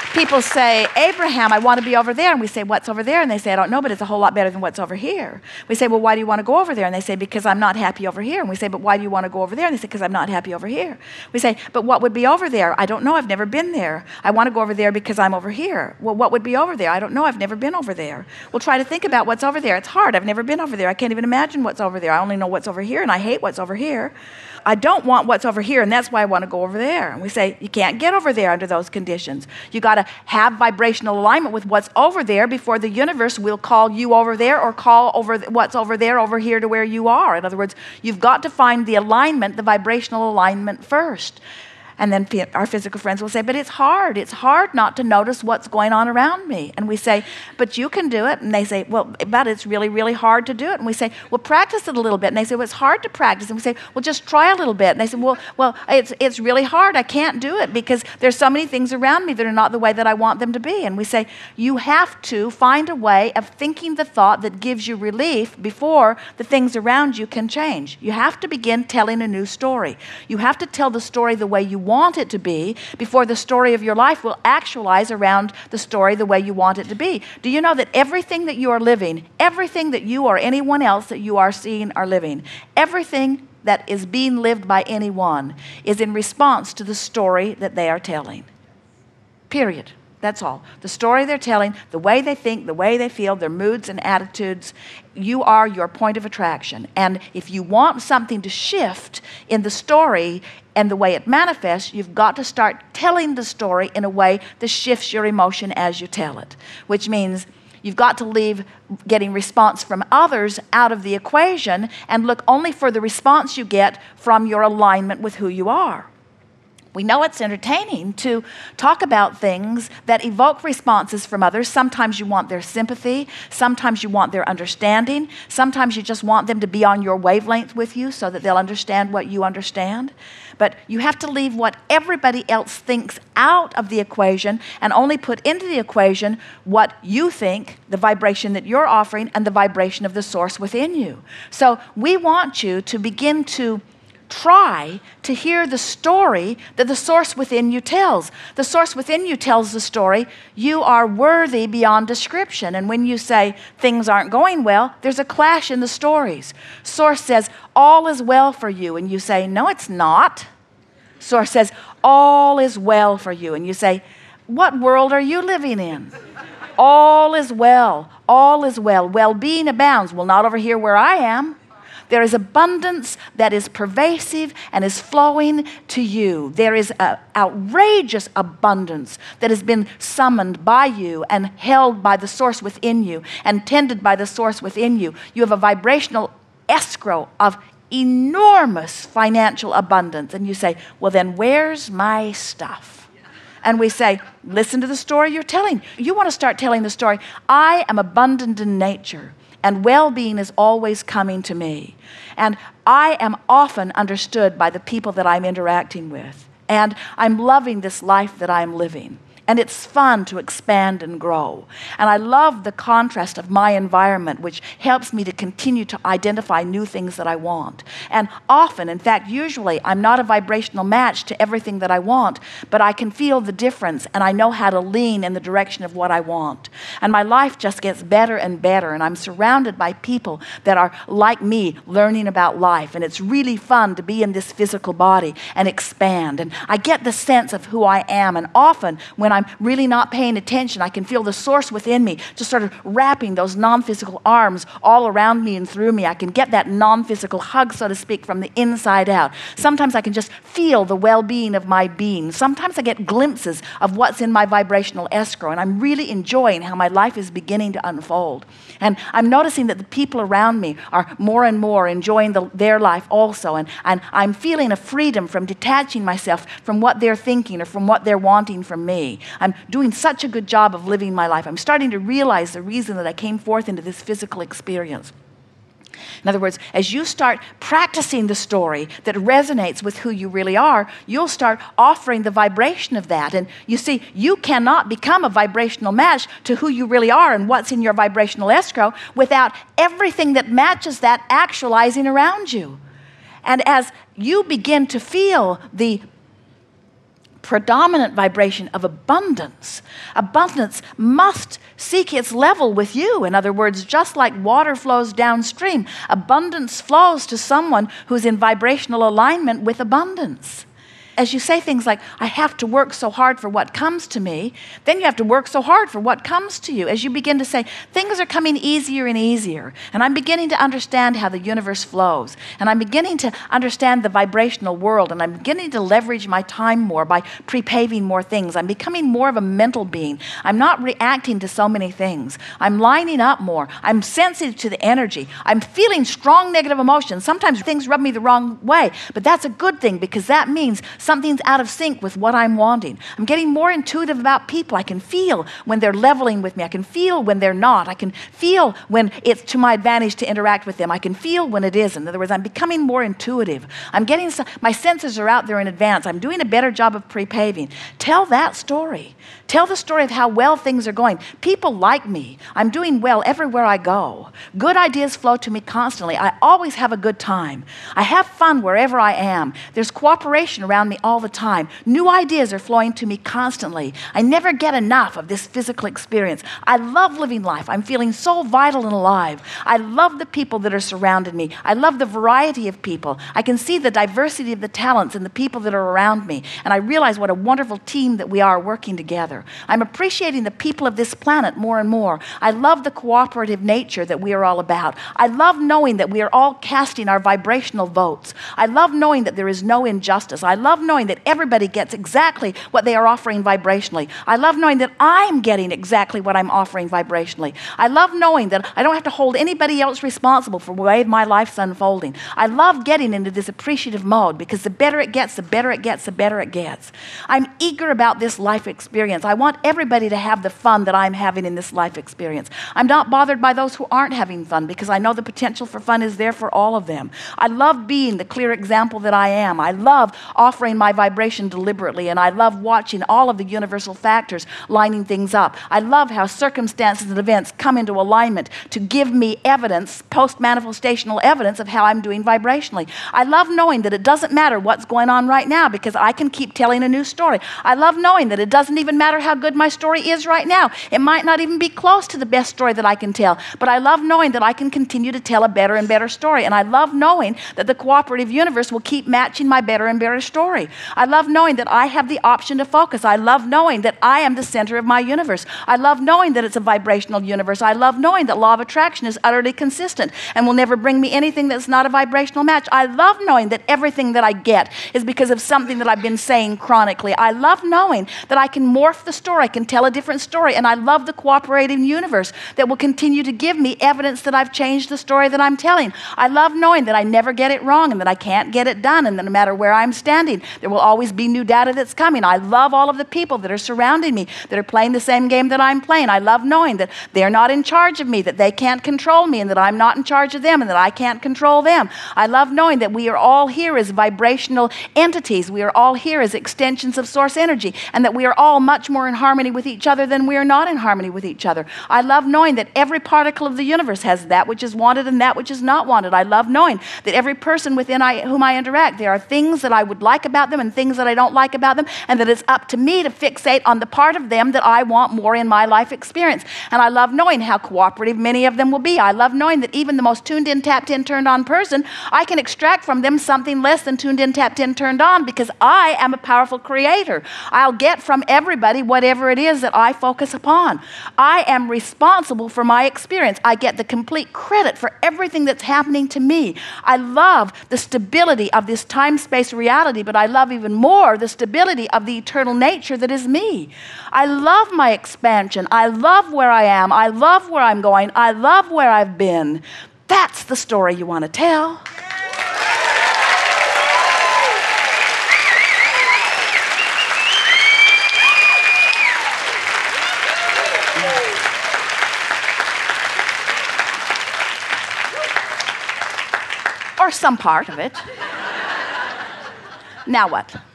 People say, Abraham, I want to be over there. And we say, what's over there? And they say, I don't know, but it's a whole lot better than what's over here. We say, well, why do you want to go over there? And they say, because I'm not happy over here. And we say, but why do you want to go over there? And they say, because I'm not happy over here. We say, but what would be over there? I don't know. I've never been there. I want to go over there because I'm over here. Well, what would be over there? I don't know. I've never been over there. Well, try to think about what's over there. It's hard. I've never been over there. I can't even imagine what's over there. I only know what's over here, and I hate what's over here. I don't want what's over here, and that's why I want to go over there. And we say, you can't get over there under those conditions. You got to have vibrational alignment with what's over there before the universe will call you over there or call over what's over there over here to where you are. In other words, you've got to find the alignment, the vibrational alignment first. And then our physical friends will say, but it's hard. It's hard not to notice what's going on around me. And we say, but you can do it. And they say, well, but it's really, really hard to do it. And we say, well, practice it a little bit. And they say, well, it's hard to practice. And we say, well, just try a little bit. And they say, well, it's really hard. I can't do it because there's so many things around me that are not the way that I want them to be. And we say, you have to find a way of thinking the thought that gives you relief before the things around you can change. You have to begin telling a new story. You have to tell the story the way you want it to be before the story of your life will actualize around the story the way you want it to be. Do you know that everything that you are living, everything that you or anyone else that you are seeing are living, everything that is being lived by anyone is in response to the story that they are telling? Period. That's all. The story they're telling, the way they think, the way they feel, their moods and attitudes, you are your point of attraction. And if you want something to shift in the story and the way it manifests, you've got to start telling the story in a way that shifts your emotion as you tell it, which means you've got to leave getting response from others out of the equation and look only for the response you get from your alignment with who you are. We know it's entertaining to talk about things that evoke responses from others. Sometimes you want their sympathy. Sometimes you want their understanding. Sometimes you just want them to be on your wavelength with you so that they'll understand what you understand. But you have to leave what everybody else thinks out of the equation and only put into the equation what you think, the vibration that you're offering, and the vibration of the source within you. So we want you to begin to try to hear the story that the source within you tells. The source within you tells the story, you are worthy beyond description. And when you say things aren't going well, there's a clash in the stories. Source says, all is well for you. And you say, no, it's not. Source says, all is well for you. And you say, what world are you living in? All is well. All is well. Well-being abounds. Well, not over here where I am. There is abundance that is pervasive and is flowing to you. There is an outrageous abundance that has been summoned by you and held by the source within you and tended by the source within you. You have a vibrational escrow of enormous financial abundance. And you say, well, then where's my stuff? And we say, listen to the story you're telling. You want to start telling the story. I am abundant in nature. And well-being is always coming to me. And I am often understood by the people that I'm interacting with. And I'm loving this life that I'm living. And it's fun to expand and grow. And I love the contrast of my environment, which helps me to continue to identify new things that I want. And often, in fact, usually, I'm not a vibrational match to everything that I want, but I can feel the difference, and I know how to lean in the direction of what I want. And my life just gets better and better, and I'm surrounded by people that are like me, learning about life. And it's really fun to be in this physical body and expand. And I get the sense of who I am, and often, when I'm really not paying attention, I can feel the source within me just sort of wrapping those non-physical arms all around me and through me. I can get that non-physical hug, so to speak, from the inside out. Sometimes I can just feel the well-being of my being. Sometimes I get glimpses of what's in my vibrational escrow, and I'm really enjoying how my life is beginning to unfold. And I'm noticing that the people around me are more and more enjoying their life also, and I'm feeling a freedom from detaching myself from what they're thinking or from what they're wanting from me. I'm doing such a good job of living my life. I'm starting to realize the reason that I came forth into this physical experience. In other words, as you start practicing the story that resonates with who you really are, you'll start offering the vibration of that. And you see, you cannot become a vibrational match to who you really are and what's in your vibrational escrow without everything that matches that actualizing around you. And as you begin to feel the predominant vibration of abundance. Abundance must seek its level with you. In other words, just like water flows downstream, abundance flows to someone who's in vibrational alignment with abundance. As you say things like, I have to work so hard for what comes to me, then you have to work so hard for what comes to you. As you begin to say, things are coming easier and easier, and I'm beginning to understand how the universe flows, and I'm beginning to understand the vibrational world, and I'm beginning to leverage my time more by pre-paving more things. I'm becoming more of a mental being. I'm not reacting to so many things. I'm lining up more. I'm sensitive to the energy. I'm feeling strong negative emotions. Sometimes things rub me the wrong way, but that's a good thing because that means something's out of sync with what I'm wanting. I'm getting more intuitive about people. I can feel when they're leveling with me. I can feel when they're not. I can feel when it's to my advantage to interact with them. I can feel when it isn't. In other words, I'm becoming more intuitive. My senses are out there in advance. I'm doing a better job of pre-paving. Tell that story. Tell the story of how well things are going. People like me. I'm doing well everywhere I go. Good ideas flow to me constantly. I always have a good time. I have fun wherever I am. There's cooperation around me all the time. New ideas are flowing to me constantly. I never get enough of this physical experience. I love living life. I'm feeling so vital and alive. I love the people that are surrounding me. I love the variety of people. I can see the diversity of the talents and the people that are around me. And I realize what a wonderful team that we are working together. I'm appreciating the people of this planet more and more. I love the cooperative nature that we are all about. I love knowing that we are all casting our vibrational votes. I love knowing that there is no injustice. I love knowing that everybody gets exactly what they are offering vibrationally. I love knowing that I'm getting exactly what I'm offering vibrationally. I love knowing that I don't have to hold anybody else responsible for the way my life's unfolding. I love getting into this appreciative mode because the better it gets, the better it gets, the better it gets. I'm eager about this life experience. I want everybody to have the fun that I'm having in this life experience. I'm not bothered by those who aren't having fun because I know the potential for fun is there for all of them. I love being the clear example that I am. I love offering my vibration deliberately, and I love watching all of the universal factors lining things up. I love how circumstances and events come into alignment to give me evidence, post-manifestational evidence of how I'm doing vibrationally. I love knowing that it doesn't matter what's going on right now because I can keep telling a new story. I love knowing that it doesn't even matter how good my story is right now. It might not even be close to the best story that I can tell, but I love knowing that I can continue to tell a better and better story, and I love knowing that the cooperative universe will keep matching my better and better story. I love knowing that I have the option to focus. I love knowing that I am the center of my universe. I love knowing that it's a vibrational universe. I love knowing that law of attraction is utterly consistent and will never bring me anything that's not a vibrational match. I love knowing that everything that I get is because of something that I've been saying chronically. I love knowing that I can morph the story, I can tell a different story, and I love the cooperating universe that will continue to give me evidence that I've changed the story that I'm telling. I love knowing that I never get it wrong and that I can't get it done, and that no matter where I'm standing, there will always be new data that's coming. I love all of the people that are surrounding me that are playing the same game that I'm playing. I love knowing that they're not in charge of me, that they can't control me, and that I'm not in charge of them, and that I can't control them. I love knowing that we are all here as vibrational entities. We are all here as extensions of source energy, and that we are all much more in harmony with each other than we are not in harmony with each other. I love knowing that every particle of the universe has that which is wanted and that which is not wanted. I love knowing that every person within whom I interact, there are things that I would like about them and things that I don't like about them, and that it's up to me to fixate on the part of them that I want more in my life experience. And I love knowing how cooperative many of them will be. I love knowing that even the most tuned in, tapped in, turned on person, I can extract from them something less than tuned in, tapped in, turned on, because I am a powerful creator. I'll get from everybody whatever it is that I focus upon. I am responsible for my experience. I get the complete credit for everything that's happening to me. I love the stability of this time-space reality, but I love even more the stability of the eternal nature that is me. I love my expansion. I love where I am. I love where I'm going. I love where I've been. That's the story you want to tell. Or some part of it. Now what?